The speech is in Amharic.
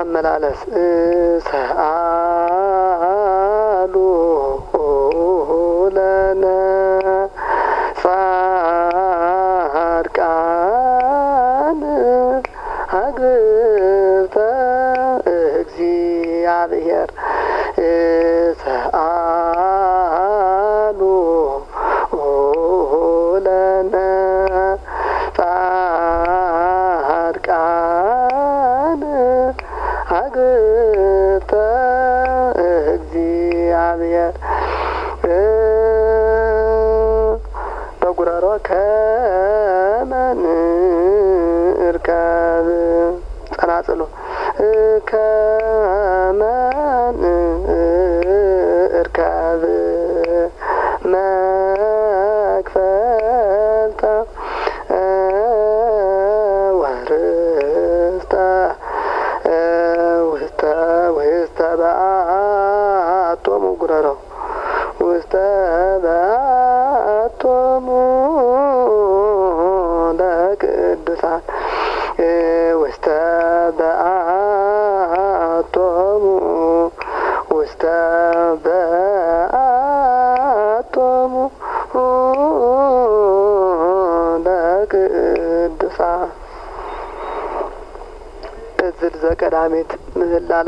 አመላለስ ሰአሉ ለነ ጻድቃን አግብርተ እግዚአብሔር ሰአሉ ለነ ጻድቃን አግብርተ እግዚአብሔር በጉረሮ ከመን እርከብ ጸናጽሎ ከመን እርከብ መክፈልተ ወርስተ ውስተ በአቶሙ ጉረሮ ውስተ በአቶሙ ለቅዱሳን ውስተ በአቶሙ ውስተ በአቶሙ ለቅዱሳን እዝል ዘቀዳሚት ምህላ